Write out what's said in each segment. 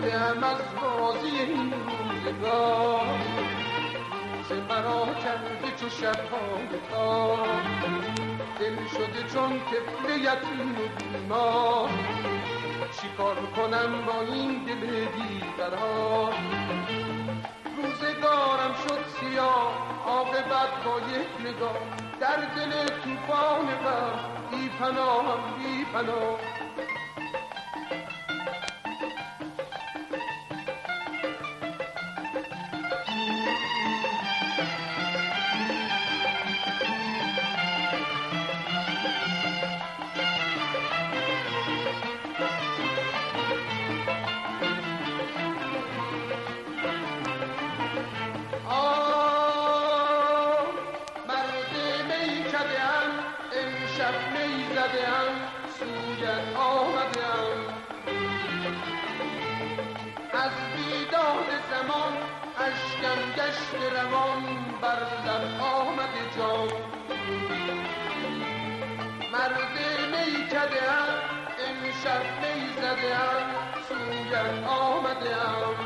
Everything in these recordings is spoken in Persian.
خسته‌ام از بازی این روزگار، روز مرا کرده چو شب‌های تار، دل شده چون طفل یتیم و بیمار، چیکار کنم با این دل بی‌قرار؟ روزگارم شد سیاه عاقبت با یک نگاه، در دل طوفان غم بی پناهم بی پناه. امشب می زده‌ام سویت آمده‌ام، از بیداد زمان اشکم گشت روان، بر لب آمده جان. مرد میکده‌ام امشب می زده‌ام سویت آمده‌ام،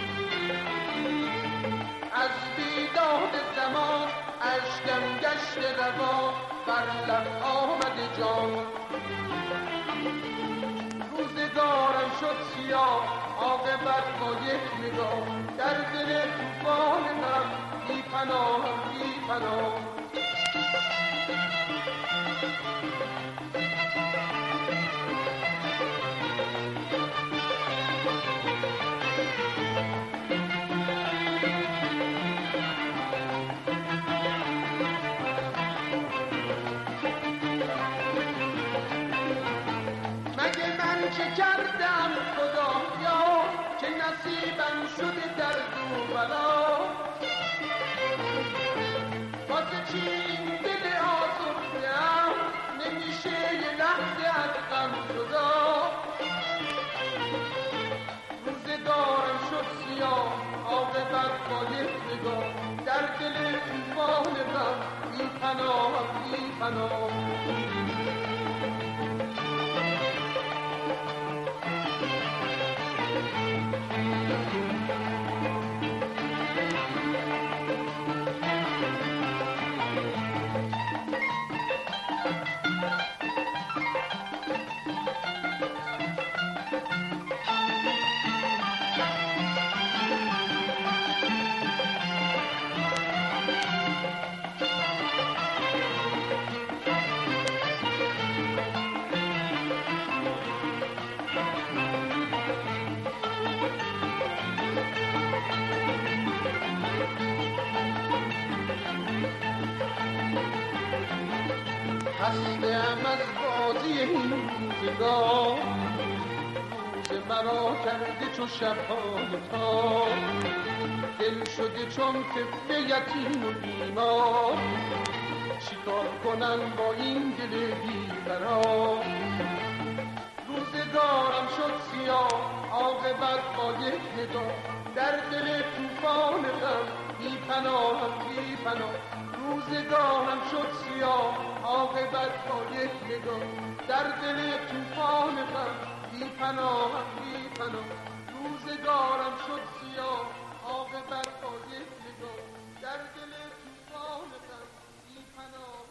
از بیداد زمان اشکم گشت روان، بر لب آمده جان. روزگارم شد سیاه عاقبت با یک نگاه، در دل طوفان غم بی پناهم بی پناه. چه کردم خدایا که نصیبم شده درد و بلا؟ واسه چی این دل آزرده‌ام نمیشه یه لحظه از غم جدا؟ روزگارم شد سیاه عاقبت با یک نگاه، در دل طوفان غم بی پناهم بی پناه. خسته‌ام از بازی این روزگار، روز مرا کرده چو شب‌های تار، دل شده چون طفل یتیم و بیمار، چیکار کنم با این دل بی‌قرار؟ روزگارم شد سیاه عاقبت با یک نگاه، در دل طوفان غم بی پناهم بی پناه. روزگارم شد سیاه عاقبت با یک نگاه، در دل طوفان غم بی پناهم بی پناه. روزگارم شد سیاه عاقبت با یک نگاه، در دل